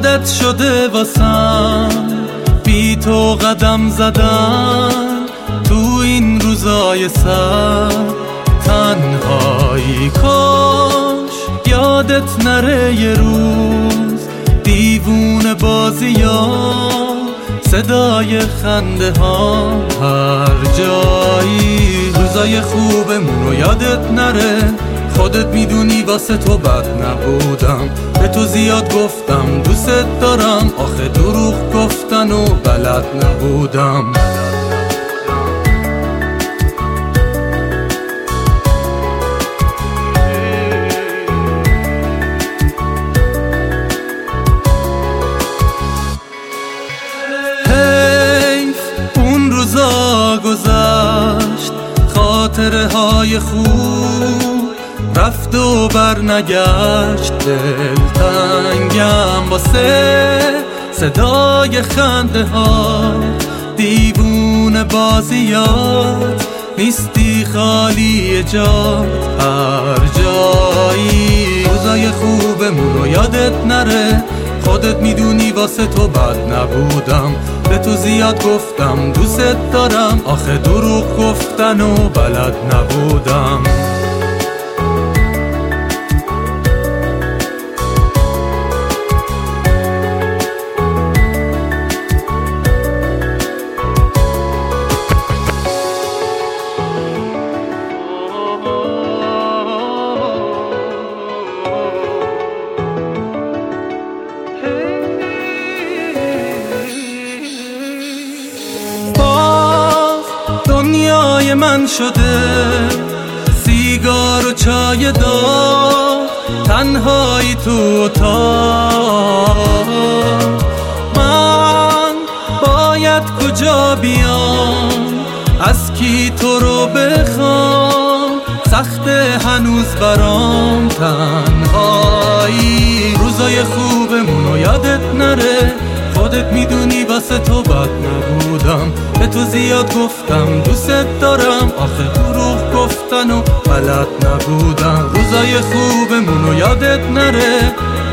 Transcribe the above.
عادت شده واسم بی تو قدم زدن تو این روزای سر تنهایی. کاش یادت نره یه روز دیوونه بازی‌ها، صدای خنده ها هر جایی. روزای خوبمونو یادت نره، خودت میدونی واسه تو بد نبودم. به تو زیاد گفتم دوست دارم، آخه دروغ گفتن و بلد نبودم. حیف اون روزا گذشت، خاطره های خوب رفت و برنگشت. دلتنگم واسه صدای خنده ها، دیوونه بازیات نیستی خالی جات هر جایی. روزای خوبمونو یادت نره، خودت میدونی واسه تو بد نبودم. به تو زیاد گفتم دوست دارم، آخه دروغ گفتن و بلد نبودم. دنیای من شده سیگار و چای دار، تنهایی تو اتاق. من باید کجا بیام، از کی تو رو بخوام؟ سخت هنوز برام تنهایی. روزای خوبمونو یادت نره، خودت میدونی واسه تو بد نبودم. به تو زیاد گفتم دوست دارم، آخه دروغ گفتن و بلد نبودم. روزای خوبمونو یادت نره،